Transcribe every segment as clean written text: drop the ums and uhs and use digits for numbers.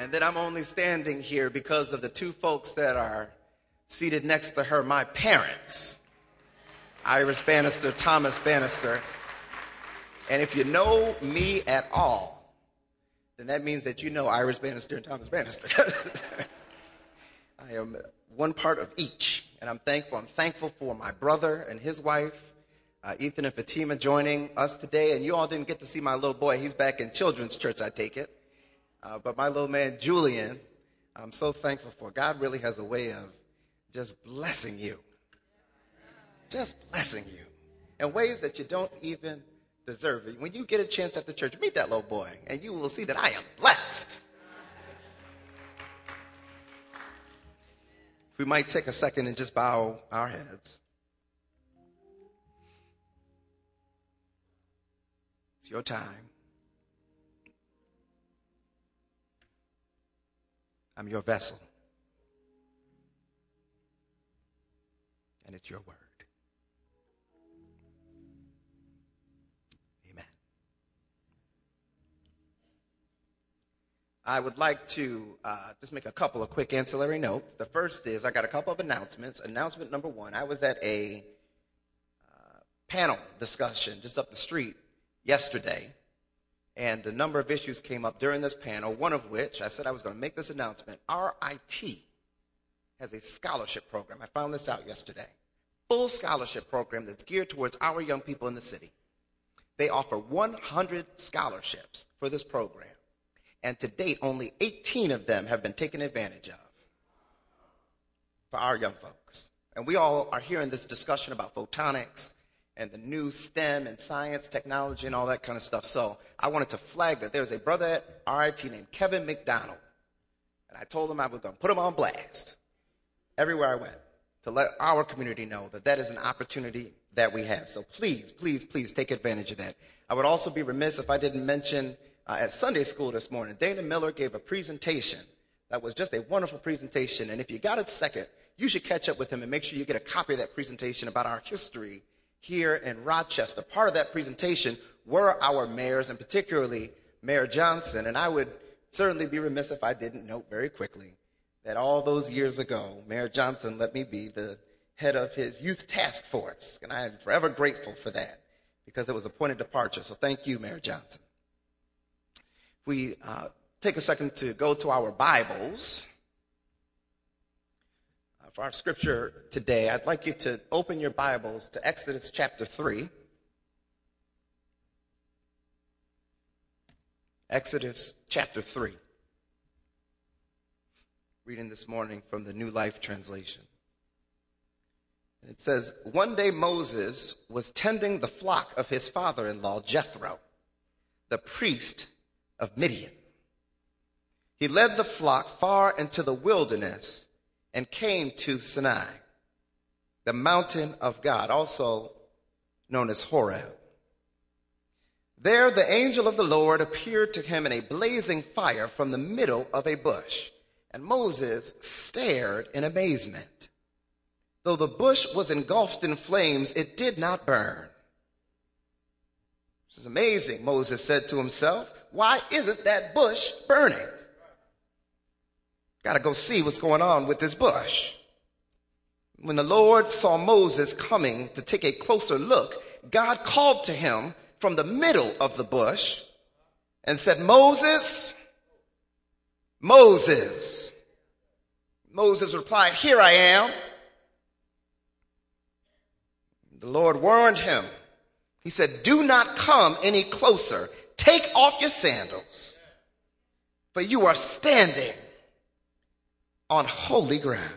And that I'm only standing here because of the two folks that are seated next to her, my parents, Iris Bannister, Thomas Bannister. And if you know me at all, then that means that you know Iris Bannister and Thomas Bannister. I am one part of each, and I'm thankful. I'm thankful for my brother and his wife, Ethan and Fatima, joining us today. And you all didn't get to see my little boy. He's back in children's church, I take it. But my little man, Julian, I'm so thankful for. God really has a way of just blessing you. Just blessing you in ways that you don't even deserve it. When you get a chance after church, meet that little boy, and you will see that I am blessed. If we might take a second and just bow our heads. It's your time. I'm your vessel. And it's your word. Amen. I would like to just make a couple of quick ancillary notes. The first is I got a couple of announcements. Announcement number one, I was at a panel discussion just up the street yesterday. And a number of issues came up during this panel, one of which I said I was going to make this announcement. RIT has a scholarship program. I found this out yesterday. Full scholarship program that's geared towards our young people in the city. They offer 100 scholarships for this program. And to date, only 18 of them have been taken advantage of for our young folks. And we all are hearing this discussion about photonics and the new STEM and science, technology, and all that kind of stuff. So I wanted to flag that there's a brother at RIT named Kevin McDonald. And I told him I was going to put him on blast everywhere I went to let our community know that that is an opportunity that we have. So please, please, please take advantage of that. I would also be remiss if I didn't mention at Sunday school this morning, Dana Miller gave a presentation that was just a wonderful presentation. And if you got a second, you should catch up with him and make sure you get a copy of that presentation about our history here in Rochester. Part of that presentation were our mayors, and particularly Mayor Johnson. And I would certainly be remiss if I didn't note very quickly that all those years ago, Mayor Johnson let me be the head of his youth task force. And I am forever grateful for that because it was a point of departure. So thank you, Mayor Johnson. If we take a second to go to our Bibles. For our scripture today, I'd like you to open your Bibles to Exodus chapter 3. Exodus chapter 3. Reading this morning from the New Life Translation. And it says, one day Moses was tending the flock of his father-in-law, Jethro, the priest of Midian. He led the flock far into the wilderness and came to Sinai, the mountain of God, also known as Horeb. There the angel of the Lord appeared to him in a blazing fire from the middle of a bush, and Moses stared in amazement. Though the bush was engulfed in flames, it did not burn. This is amazing, Moses said to himself. Why isn't that bush burning? Got to go see what's going on with this bush. When the Lord saw Moses coming to take a closer look, God called to him from the middle of the bush and said, Moses, Moses. Moses replied, here I am. The Lord warned him. He said, do not come any closer. Take off your sandals, for you are standing on holy ground.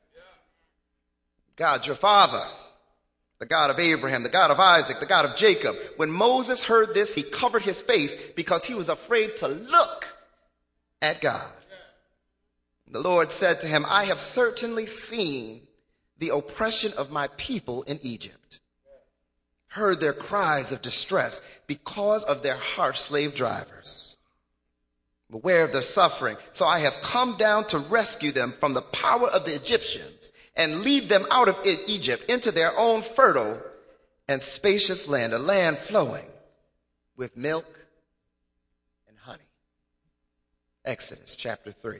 God, your father, the God of Abraham, the God of Isaac, the God of Jacob. When Moses heard this, he covered his face because he was afraid to look at God. The Lord said to him, I have certainly seen the oppression of my people in Egypt, heard their cries of distress because of their harsh slave drivers. Aware of their suffering. So I have come down to rescue them from the power of the Egyptians and lead them out of Egypt into their own fertile and spacious land, a land flowing with milk and honey. Exodus chapter 3.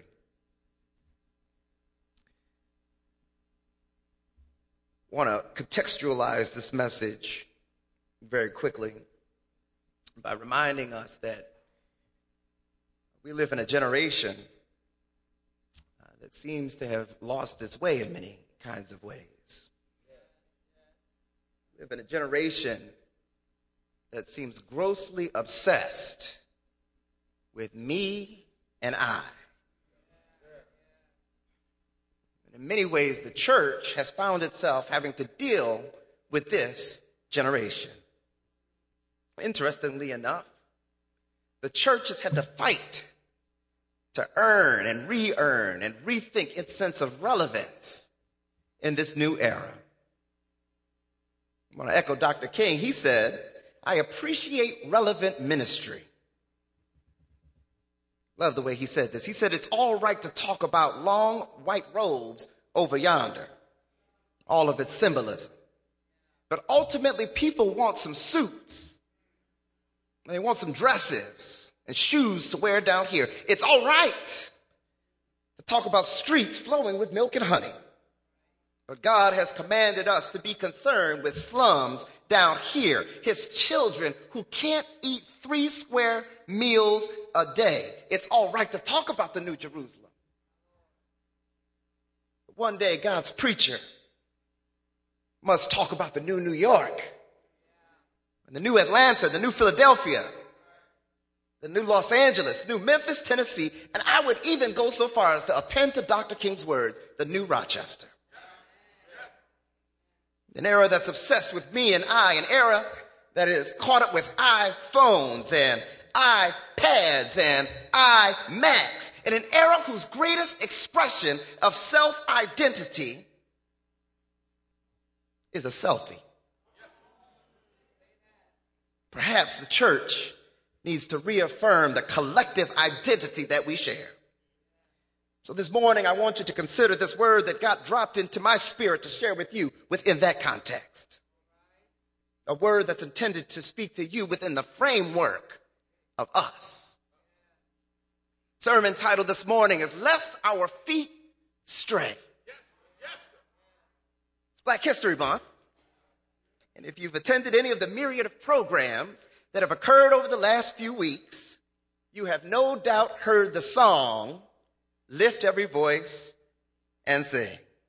I want to contextualize this message very quickly by reminding us that we live in a generation that seems to have lost its way in many kinds of ways. We live in a generation that seems grossly obsessed with me and I. In many ways, the church has found itself having to deal with this generation. Interestingly enough, the church has had to fight to earn and re-earn and rethink its sense of relevance in this new era. I want to echo Dr. King. He said, I appreciate relevant ministry. Love the way he said this. He said, it's all right to talk about long white robes over yonder, all of its symbolism. But ultimately, people want some suits. They want some dresses and shoes to wear down here. It's all right to talk about streets flowing with milk and honey. But God has commanded us to be concerned with slums down here, his children who can't eat 3 square meals a day. It's all right to talk about the New Jerusalem. But one day, God's preacher must talk about the new New York, and the new Atlanta, the new Philadelphia, the new Los Angeles, new Memphis, Tennessee, and I would even go so far as to append to Dr. King's words, the new Rochester. An era that's obsessed with me and I, an era that is caught up with iPhones and iPads and iMacs, in an era whose greatest expression of self-identity is a selfie. Perhaps the church needs to reaffirm the collective identity that we share. So this morning, I want you to consider this word that God dropped into my spirit to share with you within that context. A word that's intended to speak to you within the framework of us. Sermon title this morning is Lest Our Feet Stray. It's Black History Month. And if you've attended any of the myriad of programs that have occurred over the last few weeks, you have no doubt heard the song, Lift Every Voice and Sing.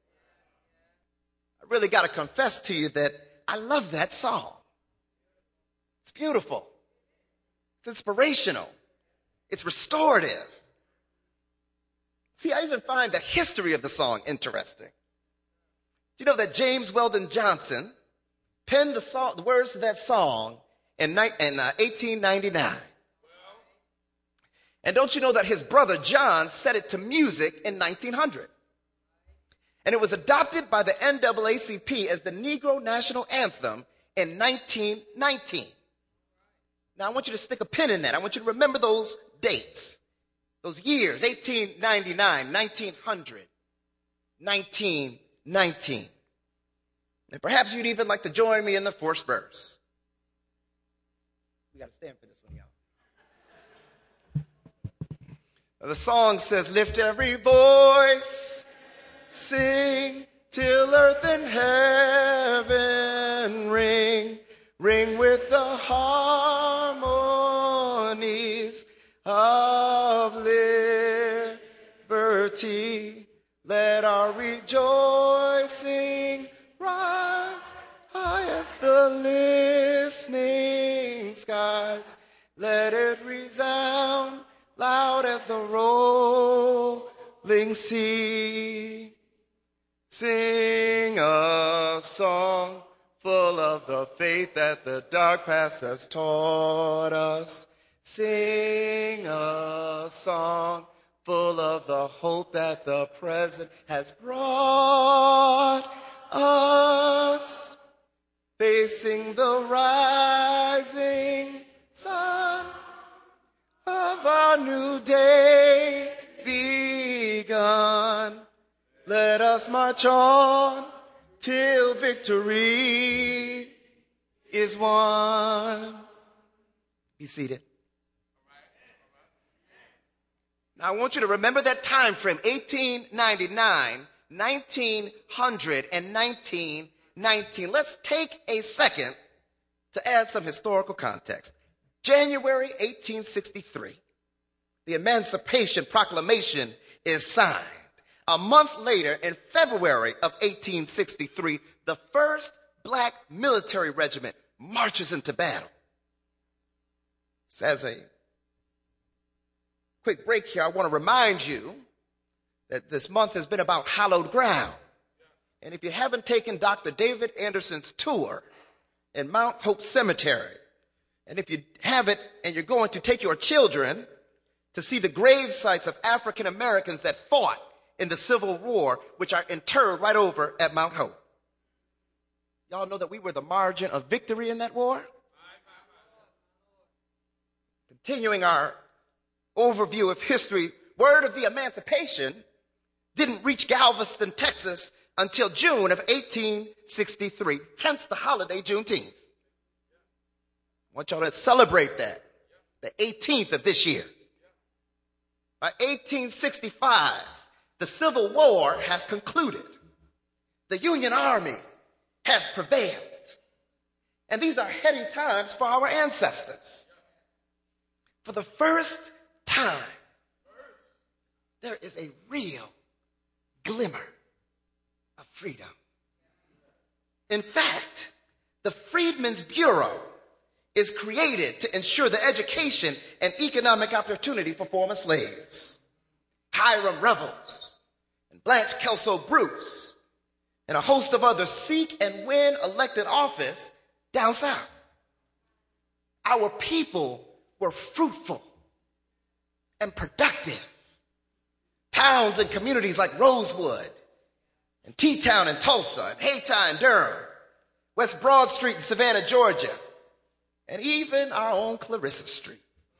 I really got to confess to you that I love that song. It's beautiful. It's inspirational. It's restorative. See, I even find the history of the song interesting. Do you know that James Weldon Johnson penned the words to that song in 1899? And don't you know that his brother John set it to music in 1900? And it was adopted by the NAACP as the Negro National Anthem in 1919. Now, I want you to stick a pin in that. I want you to remember those dates, those years, 1899, 1900, 1919. And perhaps you'd even like to join me in the first verse. We got to stand for this one, y'all. The song says, lift every voice, sing till earth and heaven ring, ring with the harmonies of liberty. Let our rejoicing rise high as the listening skies. Let it resound loud as the rolling sea. Sing a song full of the faith that the dark past has taught us. Sing a song full of the hope that the present has brought us. Facing the rising sun of our new day begun. Let us march on till victory is won. Be seated. Now, I want you to remember that time frame, 1899, 1900, and 1919. Let's take a second to add some historical context. January 1863, the Emancipation Proclamation is signed. A month later, in February of 1863, the first black military regiment marches into battle. So as a quick break here, I want to remind you that this month has been about hallowed ground. And if you haven't taken Dr. David Anderson's tour in Mount Hope Cemetery, and if you haven't and you're going to take your children to see the grave sites of African Americans that fought in the Civil War, which are interred right over at Mount Hope. Y'all know that we were the margin of victory in that war? Continuing our overview of history, word of the emancipation didn't reach Galveston, Texas until June of 1863, hence the holiday Juneteenth. I want y'all to celebrate that, the 18th of this year. By 1865, the Civil War has concluded. The Union Army has prevailed. And these are heady times for our ancestors. For the first time, there is a real glimmer of freedom. In fact, the Freedmen's Bureau is created to ensure the education and economic opportunity for former slaves. Hiram Revels and Blanche Kelso Bruce and a host of others seek and win elected office down south. Our people were fruitful and productive. Towns and communities like Rosewood and T-Town in Tulsa and Hayti in Durham, West Broad Street in Savannah, Georgia, and even our own Clarissa Street,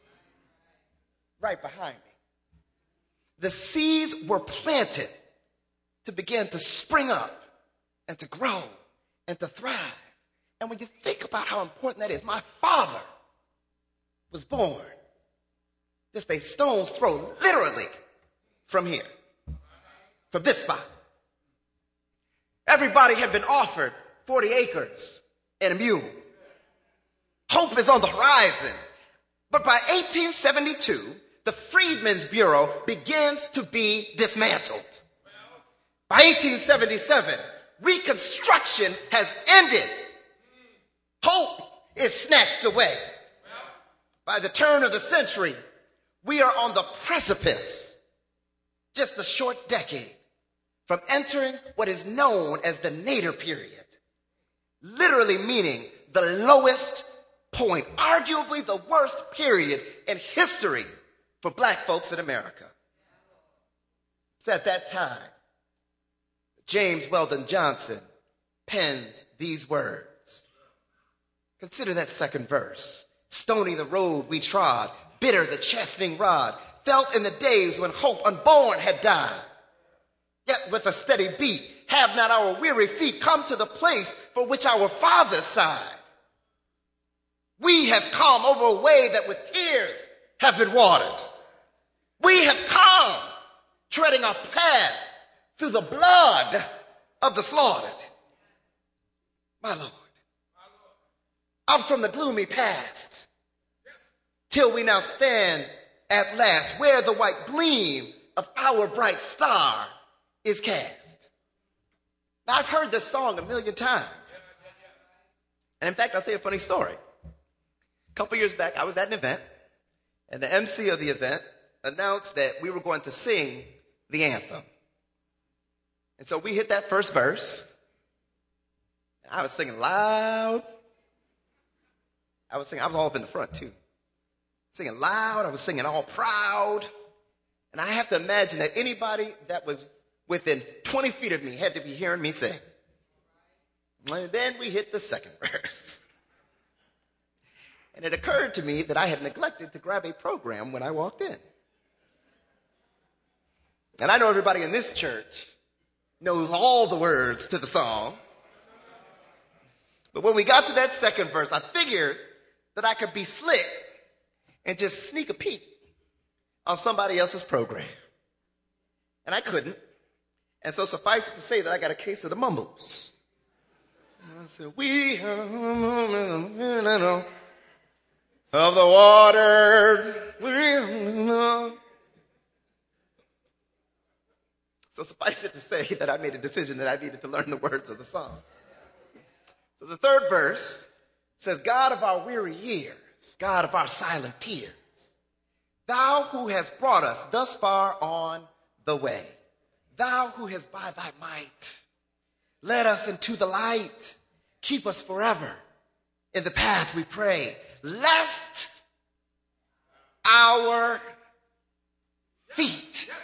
right behind me. The seeds were planted to begin to spring up and to grow and to thrive. And when you think about how important that is, my father was born just a stone's throw, literally, from here, from this spot. Everybody had been offered 40 acres and a mule. Hope is on the horizon. But by 1872, the Freedmen's Bureau begins to be dismantled. By 1877, Reconstruction has ended. Hope is snatched away. By the turn of the century, we are on the precipice, just a short decade, from entering what is known as the Nadir period, literally meaning the lowest point, arguably the worst period in history for black folks in America. It's at that time James Weldon Johnson pens these words. Consider that second verse. Stony the road we trod, bitter the chastening rod, felt in the days when hope unborn had died. Yet with a steady beat, have not our weary feet come to the place for which our fathers sighed? We have come over a way that with tears have been watered. We have come treading our path through the blood of the slaughtered. My Lord, out from the gloomy past, till we now stand at last where the white gleam of our bright star is cast. Now, I've heard this song a million times. And in fact, I'll tell you a funny story. A couple years back, I was at an event, and the MC of the event announced that we were going to sing the anthem. And so we hit that first verse, and I was singing loud. I was all up in the front too. Singing loud, I was singing all proud. And I have to imagine that anybody that was within 20 feet of me had to be hearing me sing. And then we hit the second verse. And it occurred to me that I had neglected to grab a program when I walked in. And I know everybody in this church knows all the words to the song. But when we got to that second verse, I figured that I could be slick and just sneak a peek on somebody else's program. And I couldn't. And so suffice it to say that I got a case of the mumbles. And I said, we of the water. So suffice it to say that I made a decision that I needed to learn the words of the song. So the third verse says, God of our weary years, God of our silent tears, thou who hast brought us thus far on the way, thou who hast by thy might led us into the light, keep us forever in the path we pray, lest our feet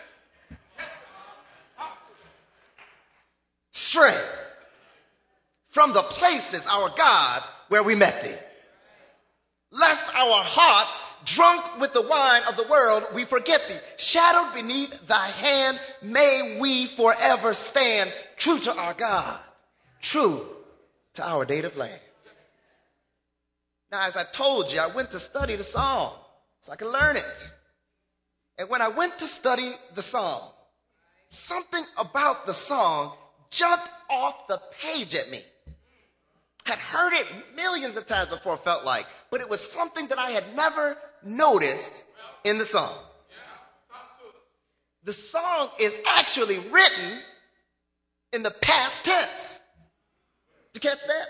stray from the places, our God, where we met thee. Lest our hearts, drunk with the wine of the world, we forget thee. Shadowed beneath thy hand, may we forever stand true to our God, true to our native land. Now, as I told you, I went to study the song so I could learn it. And when I went to study the song, something about the song jumped off the page at me. Had heard it millions of times before, felt like, but it was something that I had never noticed in the song. The song is actually written in the past tense. Did you catch that?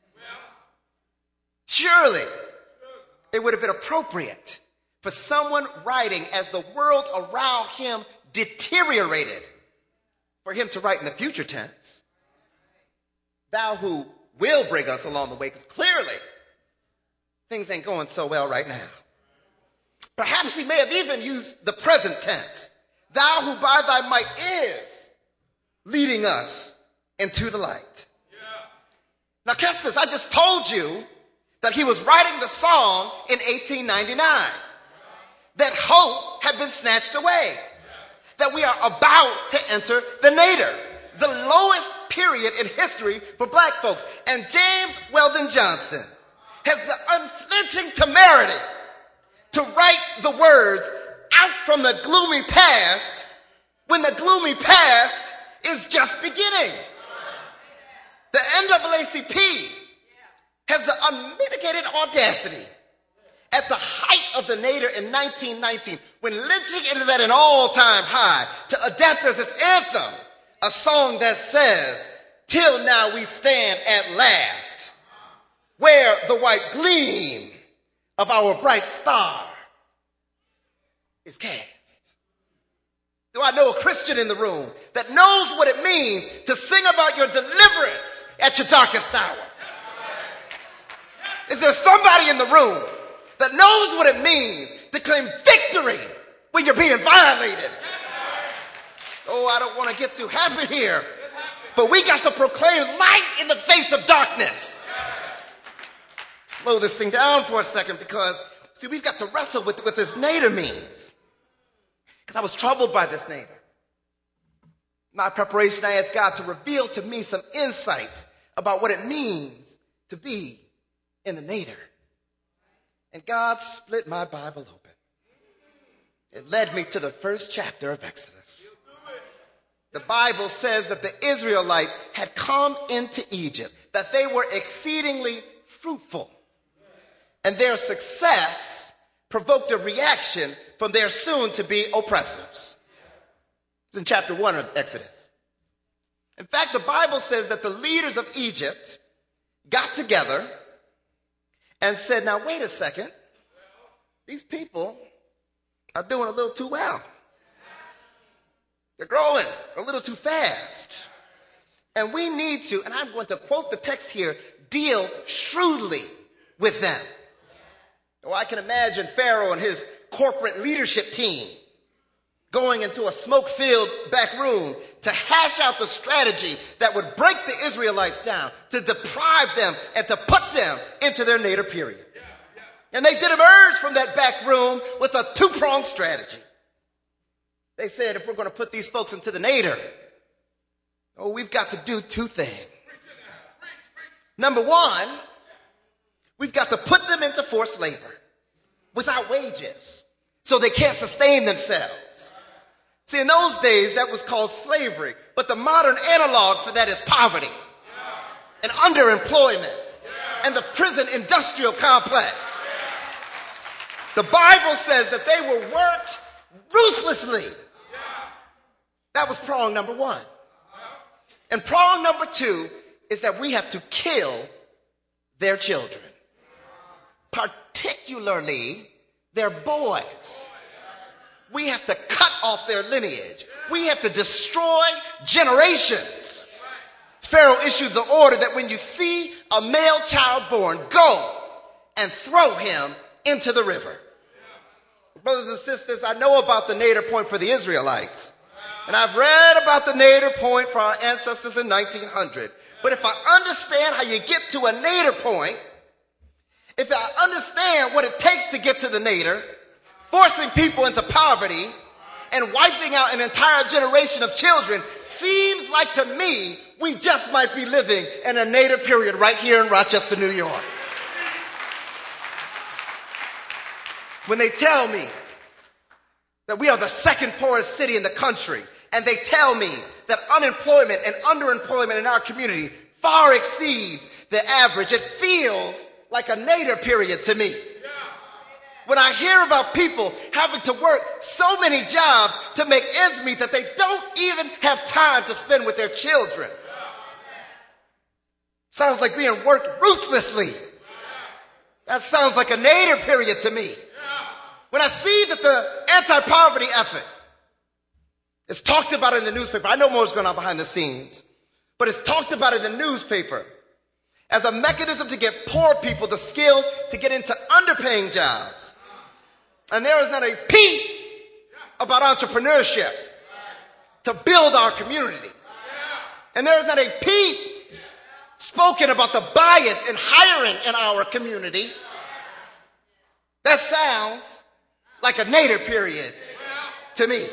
Surely it would have been appropriate for someone writing as the world around him deteriorated, for him to write in the future tense, thou who will bring us along the way, because clearly things ain't going so well right now. Perhaps he may have even used the present tense, thou who by thy might is leading us into the light. Now catch this, I just told you that he was writing the song in 1899, that hope had been snatched away, that we are about to enter the nadir, the lowest period in history for black folks. And James Weldon Johnson has the unflinching temerity to write the words out from the gloomy past when the gloomy past is just beginning. The NAACP has the unmitigated audacity at the height of the nadir in 1919, when lynching is at an all-time high, to adapt as its anthem a song that says, till now we stand at last, where the white gleam of our bright star is cast. Do I know a Christian in the room that knows what it means to sing about your deliverance at your darkest hour? Is there somebody in the room that knows what it means to claim victory when you're being violated? Oh, I don't want to get too happy here, but we got to proclaim light in the face of darkness. Slow this thing down for a second, because, see, we've got to wrestle with what this nadir means. Because I was troubled by this nadir. My preparation, I asked God to reveal to me some insights about what it means to be in the nadir. And God split my Bible open. It led me to the first chapter of Exodus. The Bible says that the Israelites had come into Egypt, that they were exceedingly fruitful, and their success provoked a reaction from their soon-to-be oppressors. It's in chapter 1 of Exodus. In fact, the Bible says that the leaders of Egypt got together and said, now wait a second, these people are doing a little too well. They're growing a little too fast. And we need to, and I'm going to quote the text here, deal shrewdly with them. Oh, I can imagine Pharaoh and his corporate leadership team going into a smoke-filled back room to hash out the strategy that would break the Israelites down, to deprive them and to put them into their nadir period. And they did emerge from that back room with a two-pronged strategy. They said, if we're going to put these folks into the nadir, oh, we've got to do two things. Number one, we've got to put them into forced labor without wages, so they can't sustain themselves. See, in those days, that was called slavery. But the modern analog for that is poverty and underemployment and the prison industrial complex. The Bible says that they were worked ruthlessly. That was prong number one. And prong number two is that we have to kill their children, particularly their boys. We have to cut off their lineage. We have to destroy generations. Pharaoh issued the order that when you see a male child born, go and throw him into the river. Brothers and sisters, I know about the Nadir point for the Israelites. And I've read about the Nadir point for our ancestors in 1900. But if I understand how you get to a Nadir point, if I understand what it takes to get to the Nadir, forcing people into poverty and wiping out an entire generation of children, seems like to me we just might be living in a Nadir period right here in Rochester, New York. When they tell me that we are the second poorest city in the country, and they tell me that unemployment and underemployment in our community far exceeds the average, it feels like a Nadir period to me. When I hear about people having to work so many jobs to make ends meet that they don't even have time to spend with their children. Sounds like being worked ruthlessly. That sounds like a Nadir period to me. When I see that the anti-poverty effort is talked about in the newspaper, I know more is going on behind the scenes, but it's talked about in the newspaper as a mechanism to get poor people the skills to get into underpaying jobs. And there is not a peep about entrepreneurship to build our community. And there is not a peep spoken about the bias in hiring in our community. That sounds like a Nadir period to me.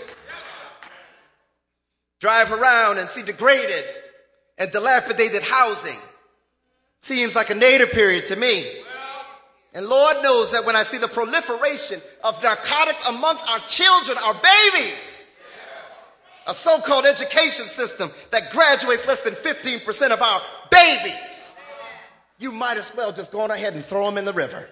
Drive around and see degraded and dilapidated housing. Seems like a Nadir period to me. And Lord knows that when I see the proliferation of narcotics amongst our children, our babies, a so-called education system that graduates less than 15% of our babies, you might as well just go on ahead and throw them in the river.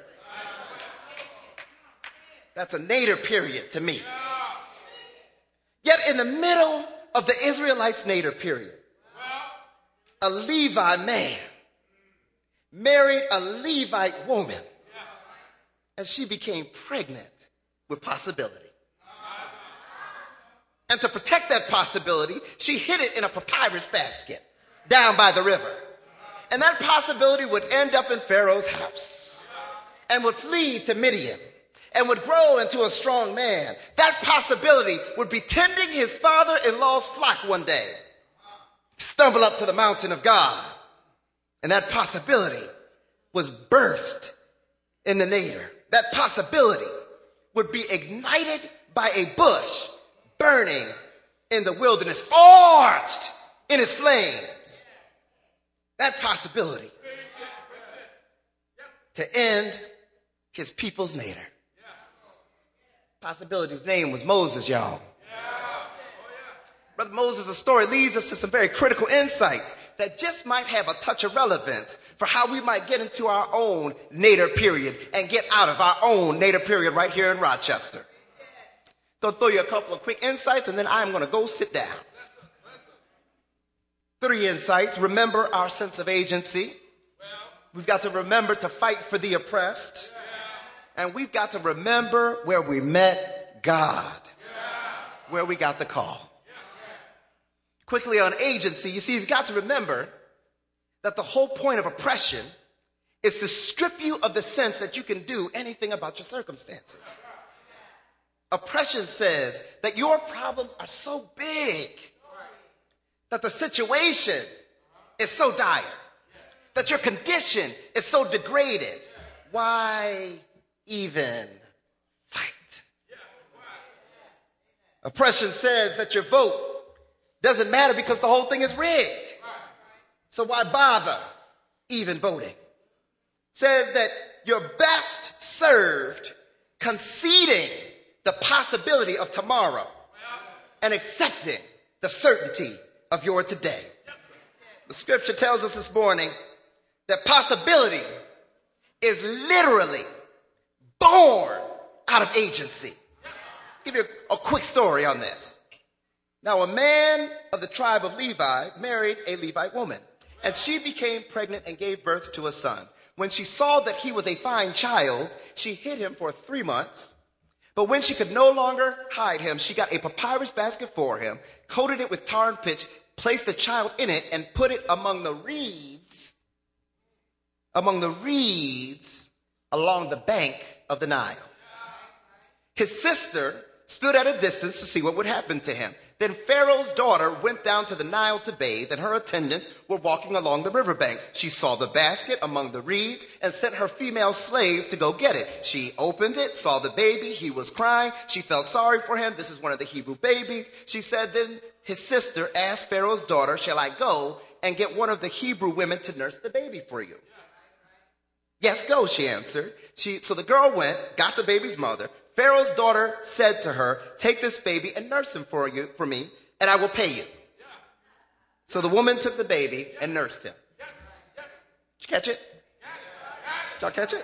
That's a Nadir period to me. Yet in the middle of the Israelites' Nadir period, a Levi man married a Levite woman, and she became pregnant with possibility. And to protect that possibility, she hid it in a papyrus basket down by the river. And that possibility would end up in Pharaoh's house and would flee to Midian and would grow into a strong man. That possibility would be tending his father-in-law's flock one day, stumble up to the mountain of God. And that possibility was birthed in the Nadir. That possibility would be ignited by a bush burning in the wilderness, forged in its flames. That possibility to end his people's Nadir. Possibility's name was Moses, y'all. Brother Moses' story leads us to some very critical insights that just might have a touch of relevance for how we might get into our own Nadir period and get out of our own Nadir period right here in Rochester. Gonna throw you a couple of quick insights and then I'm gonna go sit down. 3 insights. Remember our sense of agency. We've got to remember to fight for the oppressed. And we've got to remember where we met God, where we got the call. Quickly on agency, you see, you've got to remember that the whole point of oppression is to strip you of the sense that you can do anything about your circumstances. Oppression says that your problems are so big, that the situation is so dire, that your condition is so degraded. Why even fight? Oppression says that your vote doesn't matter because the whole thing is rigged. So why bother even voting? Says that you're best served conceding the possibility of tomorrow and accepting the certainty of your today. The scripture tells us this morning that possibility is literally born out of agency. I'll give you a quick story on this. Now, a man of the tribe of Levi married a Levite woman, and she became pregnant and gave birth to a son. When she saw that he was a fine child, she hid him for 3 months. But when she could no longer hide him, she got a papyrus basket for him, coated it with tar and pitch, placed the child in it, and put it among the reeds along the bank of the Nile. His sister stood at a distance to see what would happen to him. Then Pharaoh's daughter went down to the Nile to bathe, and her attendants were walking along the riverbank. She saw the basket among the reeds and sent her female slave to go get it. She opened it, saw the baby. He was crying. She felt sorry for him. This is one of the Hebrew babies. She said, then his sister asked Pharaoh's daughter, shall I go and get one of the Hebrew women to nurse the baby for you? Yes, go, she answered. So the girl went, got the baby's mother. Pharaoh's daughter said to her, take this baby and nurse him for me, and I will pay you. So the woman took the baby and nursed him. Did you catch it? Did y'all catch it?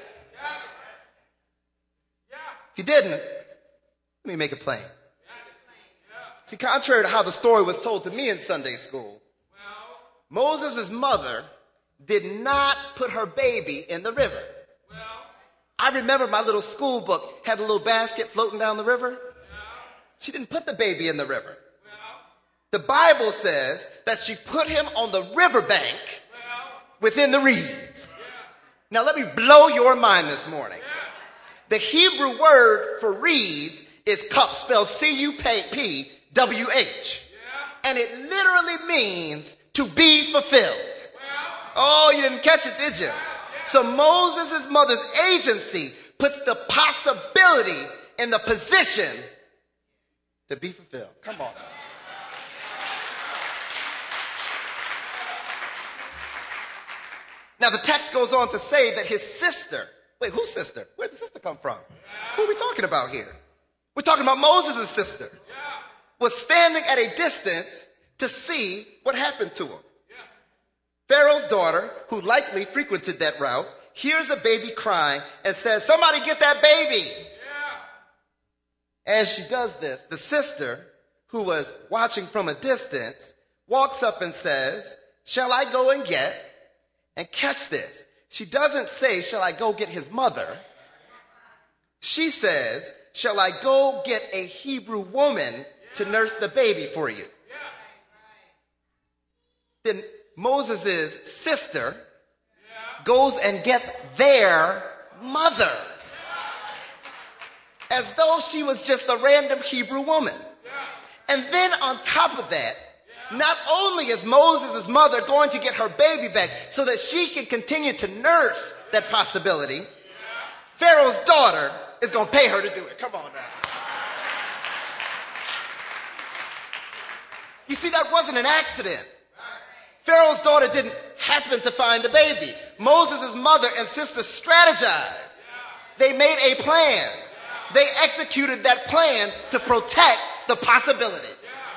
If you didn't, let me make it plain. See, contrary to how the story was told to me in Sunday school, Moses' mother did not put her baby in the river. I remember my little school book had a little basket floating down the river. She didn't put the baby in the river. The Bible says that she put him on the riverbank within the reeds. Now let me blow your mind this morning. The Hebrew word for reeds is cup, spelled C-U-P-W-H. And it literally means to be fulfilled. Oh, you didn't catch it, did you? So Moses' mother's agency puts the possibility in the position to be fulfilled. Come on. Now the text goes on to say that his sister, wait, whose sister? Where did the sister come from? Who are we talking about here? We're talking about Moses' sister. Was standing at a distance to see what happened to him. Pharaoh's daughter, who likely frequented that route, hears a baby crying and says, somebody get that baby. As she does this, the sister, who was watching from a distance, walks up and says, shall I go and get? And catch this. She doesn't say, shall I go get his mother? She says, shall I go get a Hebrew woman to nurse the baby for you? Then Moses' sister goes and gets their mother. As though she was just a random Hebrew woman. And then on top of that, not only is Moses' mother going to get her baby back so that she can continue to nurse that possibility, Pharaoh's daughter is going to pay her to do it. Come on now. You see, that wasn't an accident. Pharaoh's daughter didn't happen to find the baby. Moses' mother and sister strategized. They made a plan. They executed that plan to protect the possibilities.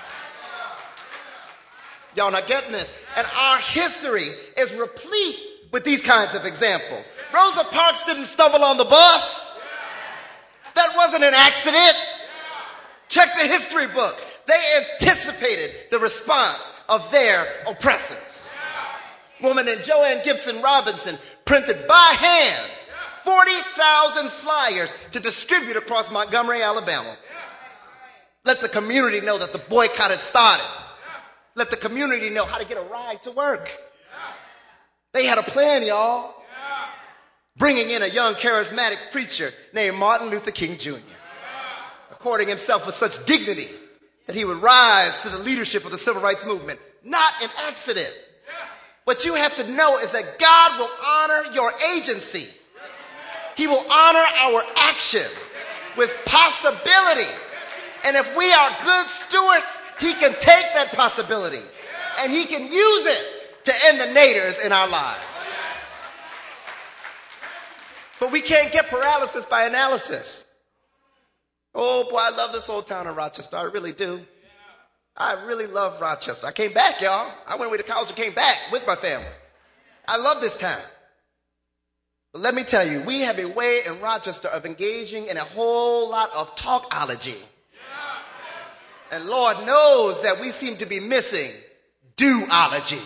Y'all not getting this? And our history is replete with these kinds of examples. Rosa Parks didn't stumble on the bus. That wasn't an accident. Check the history book. They anticipated the response of their oppressors. Woman named Joanne Gibson Robinson printed by hand 40,000 flyers to distribute across Montgomery, Alabama. Let the community know that the boycott had started. Let the community know how to get a ride to work. They had a plan, y'all. Bringing in a young charismatic preacher named Martin Luther King Jr. According himself with such dignity that he would rise to the leadership of the civil rights movement. Not an accident. What you have to know is that God will honor your agency. He will honor our action with possibility. And if we are good stewards, he can take that possibility and he can use it to end the naders in our lives. But we can't get paralysis by analysis. Oh boy, I love this old town of Rochester. I really do. I really love Rochester. I came back, y'all. I went away to college and came back with my family. I love this town. But let me tell you, we have a way in Rochester of engaging in a whole lot of talkology. And Lord knows that we seem to be missing doology.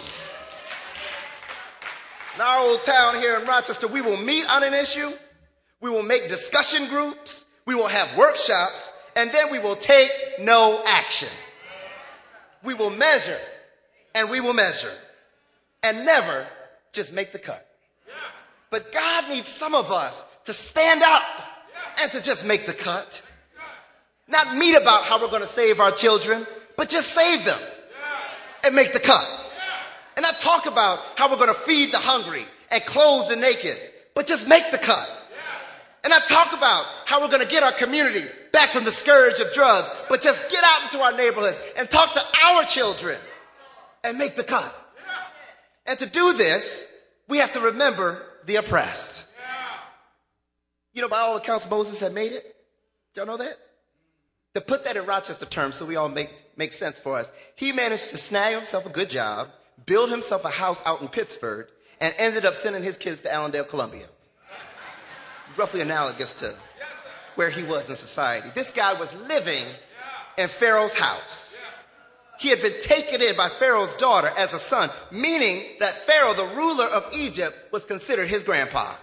In our old town here in Rochester, we will meet on an issue, we will make discussion groups, we will have workshops, and then we will take no action. We will measure, and we will measure, and never just make the cut. But God needs some of us to stand up and to just make the cut. Not meet about how we're going to save our children, but just save them and make the cut. And not talk about how we're going to feed the hungry and clothe the naked, but just make the cut. And not talk about how we're going to get our community back from the scourge of drugs, but just get out into our neighborhoods and talk to our children and make the cut. And to do this, we have to remember the oppressed. You know, by all accounts, Moses had made it. Do y'all know that? To put that in Rochester terms so we all make sense for us, he managed to snag himself a good job, build himself a house out in Pittsburgh, and ended up sending his kids to Allendale, Columbia. Roughly analogous to where he was in society. This guy was living in Pharaoh's house. He had been taken in by Pharaoh's daughter as a son, meaning that Pharaoh, the ruler of Egypt, was considered his grandpa.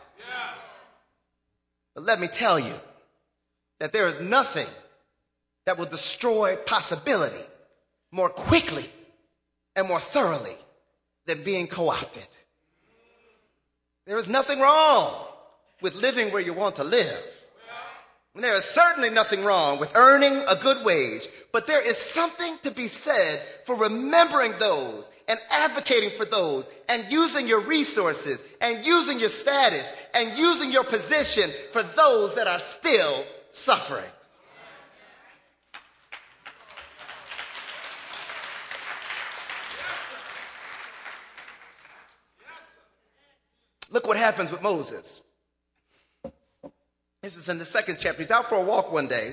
But let me tell you that there is nothing that will destroy possibility more quickly and more thoroughly than being co-opted. There is nothing wrong with living where you want to live. And there is certainly nothing wrong with earning a good wage, but there is something to be said for remembering those and advocating for those and using your resources and using your status and using your position for those that are still suffering. Look what happens with Moses. This is in the second chapter. He's out for a walk one day,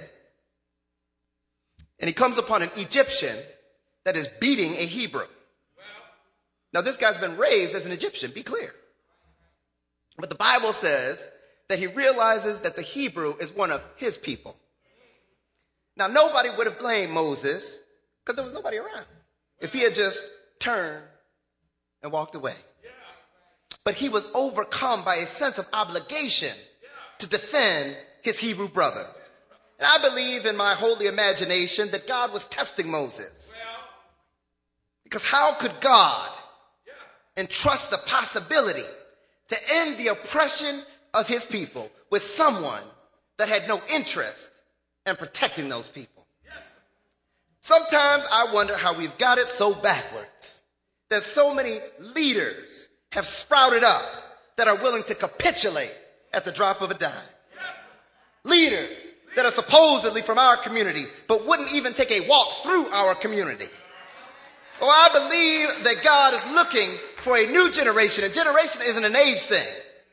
and he comes upon an Egyptian that is beating a Hebrew. Now, this guy's been raised as an Egyptian, be clear. But the Bible says that he realizes that the Hebrew is one of his people. Now, nobody would have blamed Moses because there was nobody around if he had just turned and walked away. But he was overcome by a sense of obligation to defend his Hebrew brother. And I believe in my holy imagination that God was testing Moses. Because how could God entrust the possibility to end the oppression of his people with someone that had no interest in protecting those people? Sometimes I wonder how we've got it so backwards that so many leaders have sprouted up that are willing to capitulate at the drop of a dime. Leaders that are supposedly from our community, but wouldn't even take a walk through our community. Oh, I believe that God is looking for a new generation. A generation isn't an age thing.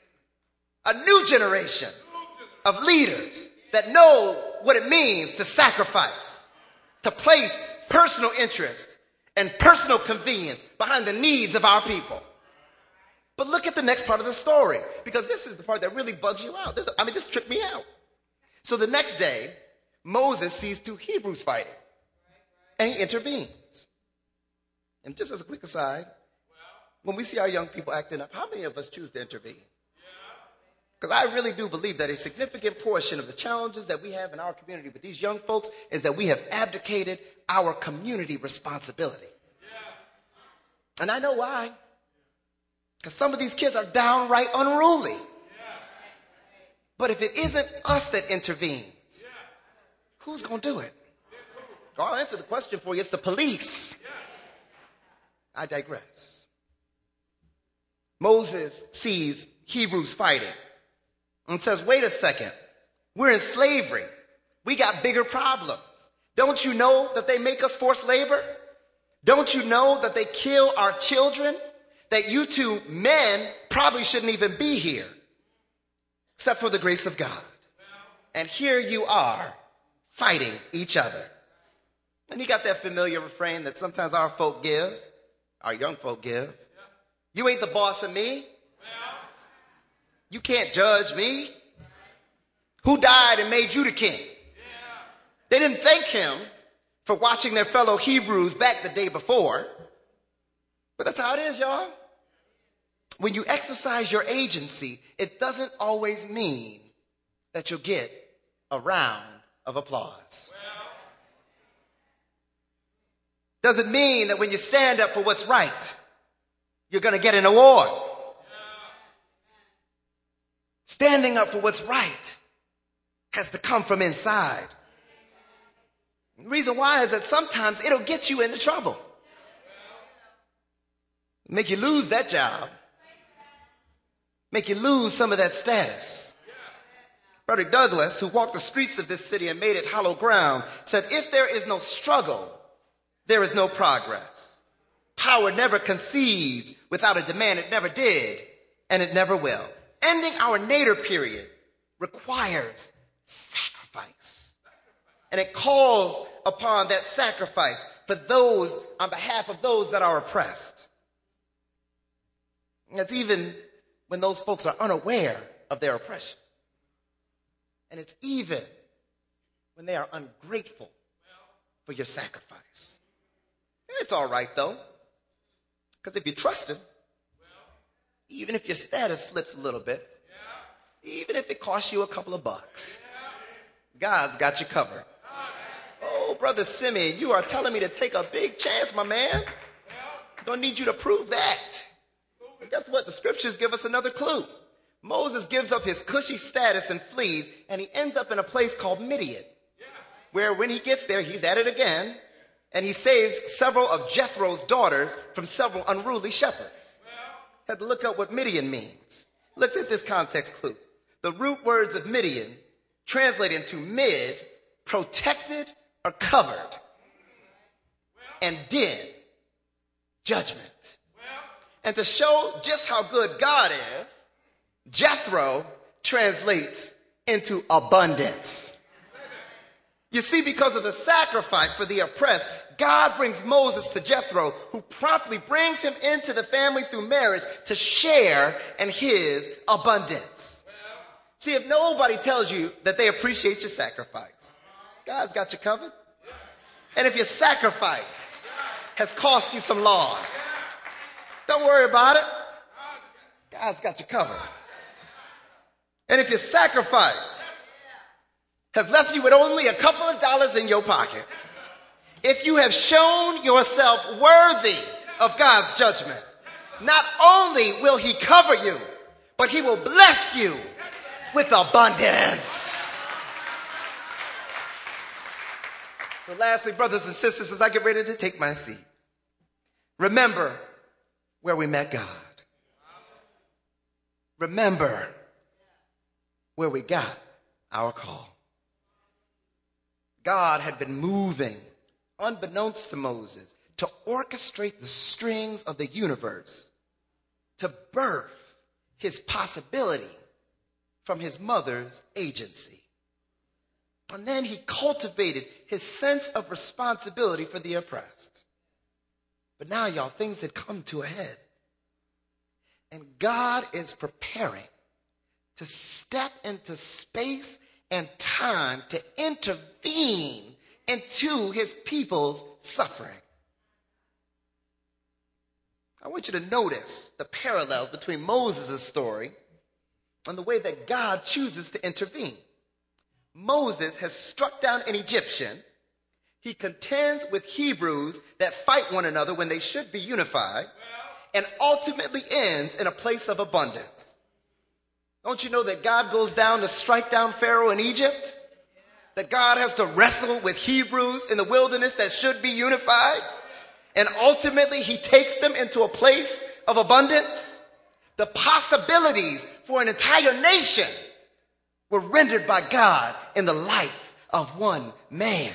A new generation of leaders that know what it means to sacrifice, to place personal interest and personal convenience behind the needs of our people. But look at the next part of the story, because this is the part that really bugs you out. This tripped me out. So the next day, Moses sees two Hebrews fighting, and he intervenes. And just as a quick aside, when we see our young people acting up, how many of us choose to intervene? Because I really do believe that a significant portion of the challenges that we have in our community with these young folks is that we have abdicated our community responsibility. And I know why. Because some of these kids are downright unruly. But if it isn't us that intervenes, who's going to do it? I'll answer the question for you. It's the police. I digress. Moses sees Hebrews fighting and says, wait a second. We're in slavery. We got bigger problems. Don't you know that they make us forced labor? Don't you know that they kill our children? That you two men probably shouldn't even be here, except for the grace of God. And here you are, fighting each other. And you got that familiar refrain that sometimes our folk give, our young folk give. You ain't the boss of me. You can't judge me. Who died and made you the king? They didn't thank him for watching their fellow Hebrews back the day before. But that's how it is, y'all. When you exercise your agency, it doesn't always mean that you'll get a round of applause. Doesn't mean that when you stand up for what's right, you're going to get an award. Standing up for what's right has to come from inside. The reason why is that sometimes it'll get you into trouble. Make you lose that job. Make you lose some of that status. Frederick Douglass, who walked the streets of this city and made it hollow ground, said, if there is no struggle, there is no progress. Power never concedes without a demand. It never did, and it never will. Ending our nadir period requires sacrifice. And it calls upon that sacrifice for those, on behalf of those that are oppressed. And it's even when those folks are unaware of their oppression. And it's even when they are ungrateful for your sacrifice. It's all right, though, because if you trust him, even if your status slips a little bit, even if it costs you a couple of bucks, God's got you covered. Oh, Brother Simeon, you are telling me to take a big chance, my man. Don't need you to prove that. But guess what? The scriptures give us another clue. Moses gives up his cushy status and flees, and he ends up in a place called Midian, where when he gets there, he's at it again, and he saves several of Jethro's daughters from several unruly shepherds. Had to look up what Midian means. Look at this context clue. The root words of Midian translate into mid, protected or covered, and din, judgment. And to show just how good God is, Jethro translates into abundance. You see, because of the sacrifice for the oppressed, God brings Moses to Jethro, who promptly brings him into the family through marriage to share in his abundance. See, if nobody tells you that they appreciate your sacrifice, God's got you covered. And if your sacrifice has cost you some loss, don't worry about it. God's got you covered. And if your sacrifice has left you with only a couple of dollars in your pocket, if you have shown yourself worthy of God's judgment, not only will he cover you, but he will bless you with abundance. So lastly, brothers and sisters, as I get ready to take my seat, remember where we met God. Remember where we got our call. God had been moving, unbeknownst to Moses, to orchestrate the strings of the universe, to birth his possibility from his mother's agency. And then he cultivated his sense of responsibility for the oppressed. But now, y'all, things had come to a head. And God is preparing to step into space and time to intervene into his people's suffering. I want you to notice the parallels between Moses' story and the way that God chooses to intervene. Moses has struck down an Egyptian. He contends with Hebrews that fight one another when they should be unified, and ultimately ends in a place of abundance. Don't you know that God goes down to strike down Pharaoh in Egypt? That God has to wrestle with Hebrews in the wilderness that should be unified? And ultimately he takes them into a place of abundance? The possibilities for an entire nation were rendered by God in the life of one man.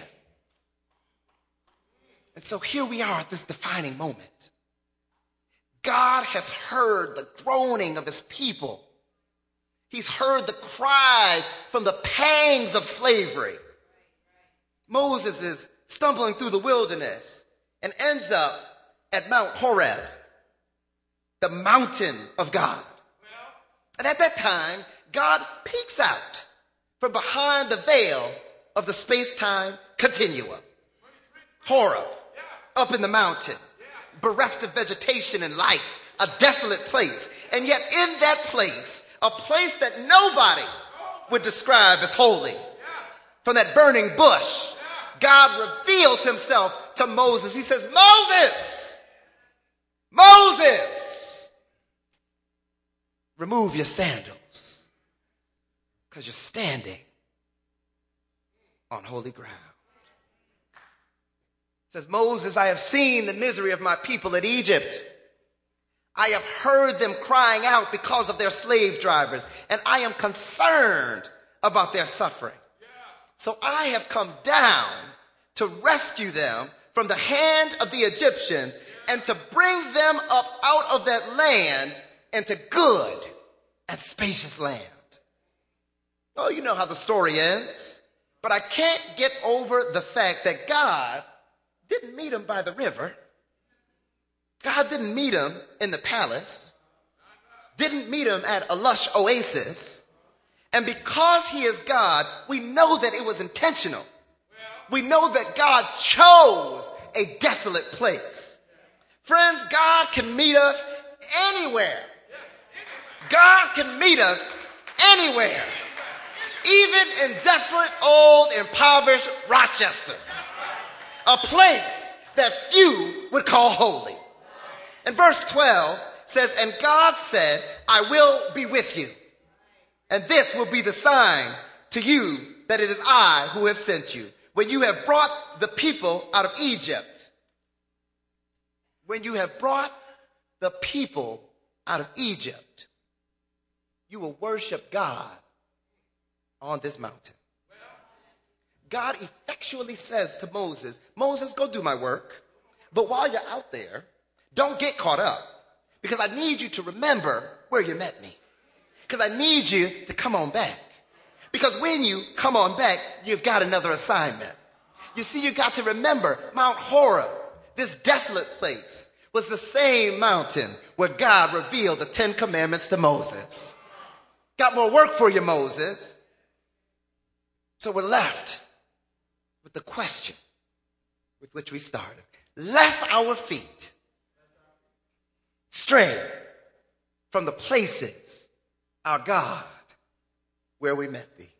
And so here we are at this defining moment. God has heard the groaning of his people. He's heard the cries from the pangs of slavery. Moses is stumbling through the wilderness and ends up at Mount Horeb, the mountain of God. And at that time, God peeks out from behind the veil of the space-time continuum. Horeb, up in the mountain, bereft of vegetation and life, a desolate place. And yet in that place, a place that nobody would describe as holy, from that burning bush, God reveals himself to Moses. He says, Moses, Moses, remove your sandals, because you're standing on holy ground. It says, Moses, I have seen the misery of my people in Egypt. I have heard them crying out because of their slave drivers, and I am concerned about their suffering. So I have come down to rescue them from the hand of the Egyptians and to bring them up out of that land into good and spacious land. Oh, you know how the story ends. But I can't get over the fact that God didn't meet him by the river. God didn't meet him in the palace. Didn't meet him at a lush oasis. And because he is God, we know that it was intentional. We know that God chose a desolate place. Friends, God can meet us anywhere. God can meet us anywhere. Even in desolate, old, impoverished Rochester. A place that few would call holy. And verse 12 says, and God said, I will be with you. And this will be the sign to you that it is I who have sent you. When you have brought the people out of Egypt. When you have brought the people out of Egypt, you will worship God on this mountain. God effectually says to Moses, Moses, go do my work. But while you're out there, don't get caught up, because I need you to remember where you met me. Because I need you to come on back. Because when you come on back, you've got another assignment. You see, you got to remember Mount Horeb, this desolate place, was the same mountain where God revealed the 10 Commandments to Moses. Got more work for you, Moses. So we're left with the question with which we started. Lest our feet stray from the places, our God, where we met thee.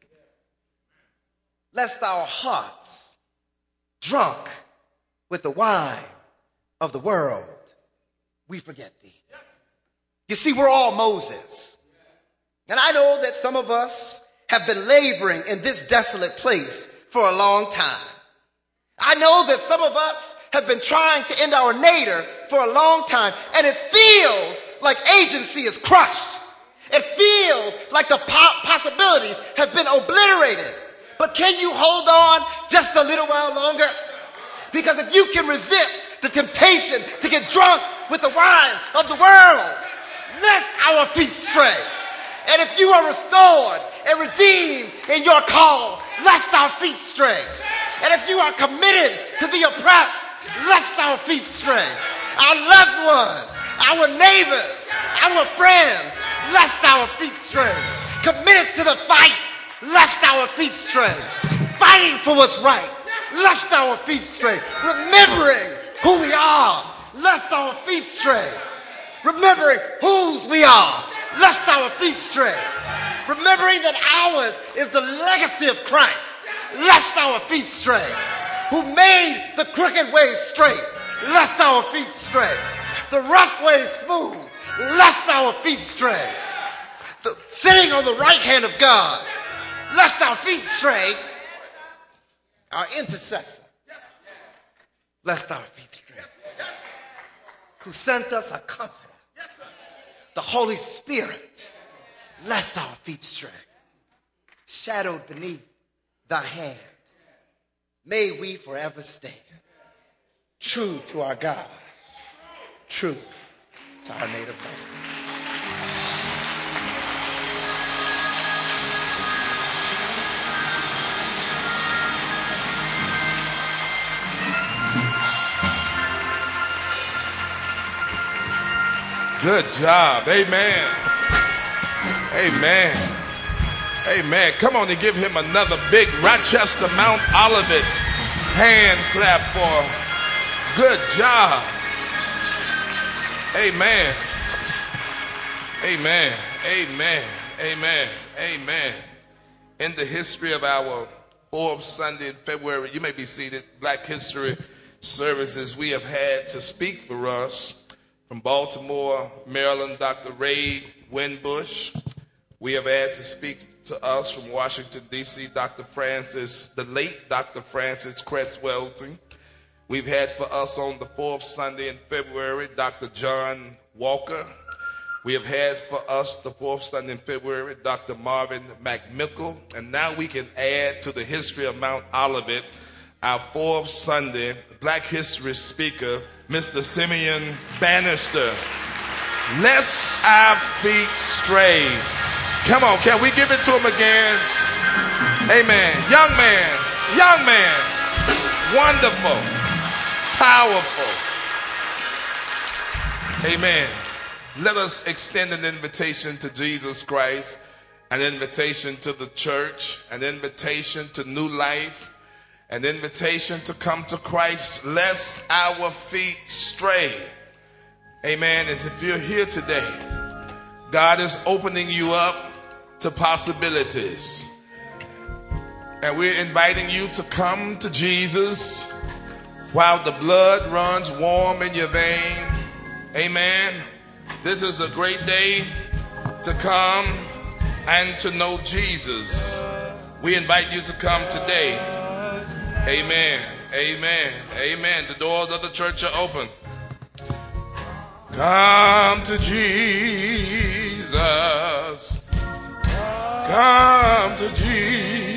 Lest our hearts, drunk with the wine of the world, we forget thee. You see, we're all Moses. And I know that some of us have been laboring in this desolate place for a long time. I know that some of us have been trying to end our nadir for a long time, and it feels like agency is crushed. It feels like the possibilities have been obliterated. But can you hold on just a little while longer? Because if you can resist the temptation to get drunk with the wine of the world, lest our feet stray. And if you are restored and redeemed in your call, lest our feet stray. And if you are committed to the oppressed, lest our feet stray. Our loved ones, our neighbors, our friends, lest our feet stray. Committed to the fight, lest our feet stray. Fighting for what's right, lest our feet stray. Remembering who we are, lest our feet stray. Remembering whose we are, lest our feet stray. Remembering that ours is the legacy of Christ, lest our feet stray. Who made the crooked ways straight, lest our feet stray. The rough ways smooth, lest our feet stray. Sitting on the right hand of God, lest our feet stray. Our intercessor, lest our feet stray. Who sent us a comforter, the Holy Spirit, lest our feet stray. Shadowed beneath thy hand, may we forever stand true to our God, true to our native land. Good job. Amen. Amen. Amen. Come on and give him another big Rochester Mount Olivet hand clap for good job. Amen. Amen. Amen. Amen. Amen. In the history of our fourth Sunday in February, you may be seated, Black History services, we have had to speak for us from Baltimore, Maryland, Dr. Ray Winbush. We have had to speak to us from Washington, D.C., the late Dr. Francis Cress Welsing. We've had for us on the fourth Sunday in February, Dr. John Walker. We have had for us the fourth Sunday in February, Dr. Marvin McMickle. And now we can add to the history of Mount Olivet, our fourth Sunday Black History speaker, Mr. Simeon Bannister. Lest our feet stray. Come on, can we give it to him again? Amen. Young man, wonderful, powerful. Amen. Let us extend an invitation to Jesus Christ, an invitation to the church, an invitation to new life, an invitation to come to Christ, lest our feet stray. Amen. And if you're here today, God is opening you up to possibilities. And we're inviting you to come to Jesus while the blood runs warm in your vein. Amen. This is a great day to come and to know Jesus. We invite you to come today. Amen. Amen. Amen. The doors of the church are open. Come to Jesus. Come to Jesus.